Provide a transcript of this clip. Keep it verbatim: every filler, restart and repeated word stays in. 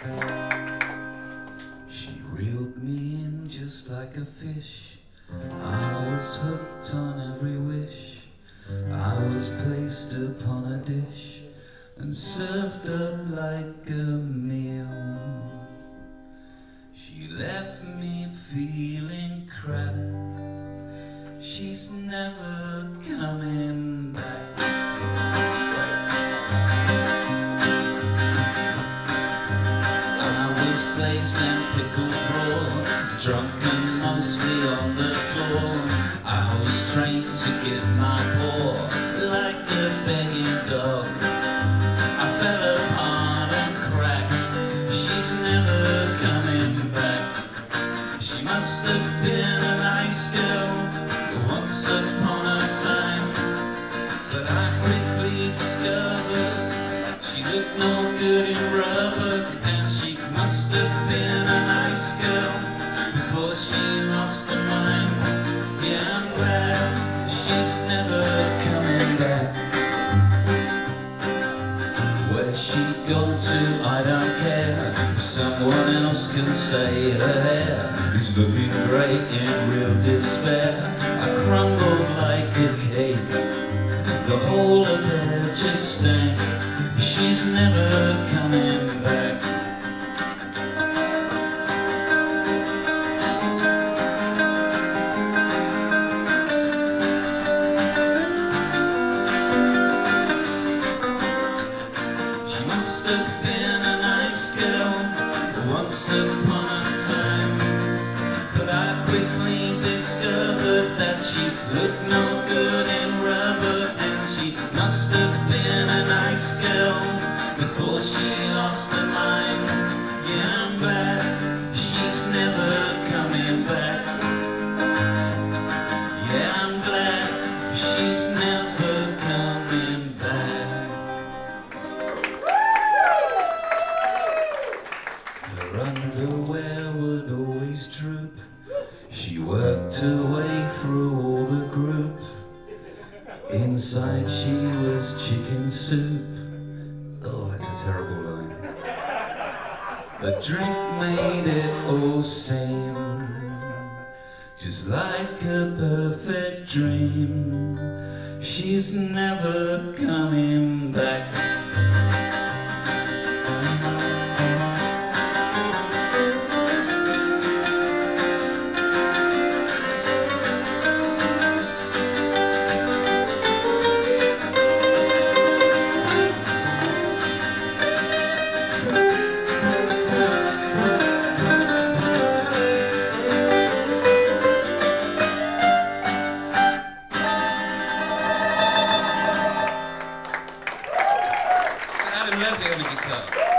She reeled me in just like a fish. I was hooked on every wish. I was placed upon a dish and served up like a meal. She left me feeling crap. She's never coming back. I was glazed and pickled raw, drunk and mostly on the floor. I was trained to give my paw like a begging dog. I fell apart and cracked. She's never coming back. She must have been a nice girl once upon a time, but I quickly discovered she looked no good in rubber. And she must have been a nice girl before she lost her mind. Yeah, I'm glad she's never coming back. Where she'd gone to, I don't care. Someone else can say her hair is looking great in real despair. I crumbled like a cake. The whole of her just stank. She's never coming back. She must have been a nice girl once upon a time, but I quickly discovered that she looked no good in rubber. And she must have been a nice girl before she lost her mind. Yeah, I'm glad she's never coming back. Yeah, I'm glad she's never coming back. Her underwear would always droop. She worked her way through all the group. Inside she was chicken soup. Oh, that's a terrible line. The drink made it all seem just like a perfect dream. She's never coming back. Adam Murphy on the guitar.